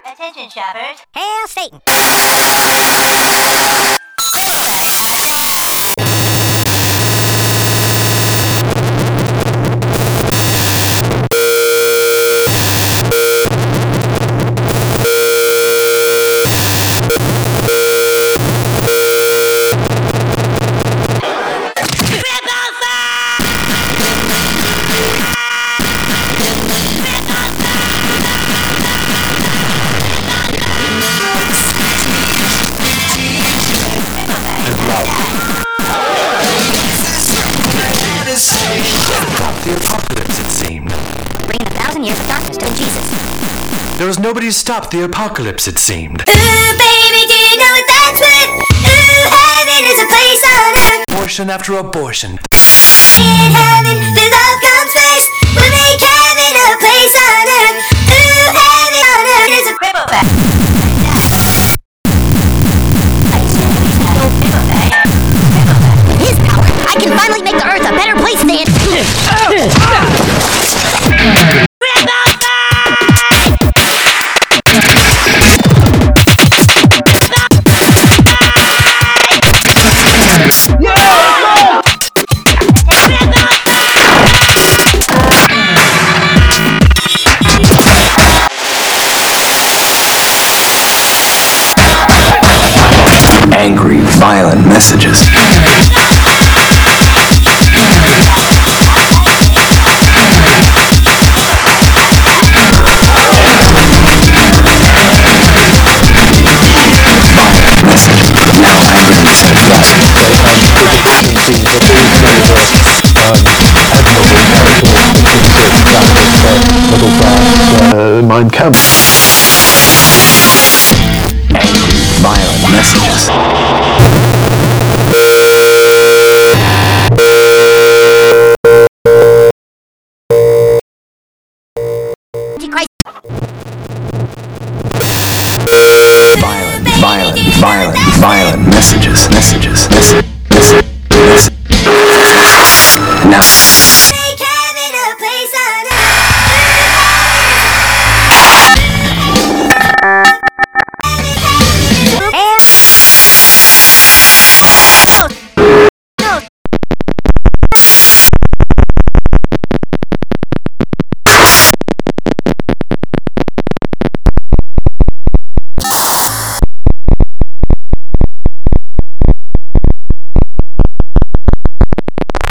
Attention, shoppers. Hail Satan! The apocalypse, it seemed. Bringing 1,000 years of darkness to Jesus. There was nobody to stop the apocalypse, it seemed. Ooh, baby, do you know what that's worth? Ooh, heaven is a place on earth. Abortion after abortion. In heaven, the love comes first. We'll make heaven a place on earth. Ooh, heaven on earth is a Ripple back. With his power, I can finally make the earth a better place than... Angry, violent messages. Mein Kampf. Angry, violent messages. Antichrist. Violent messages.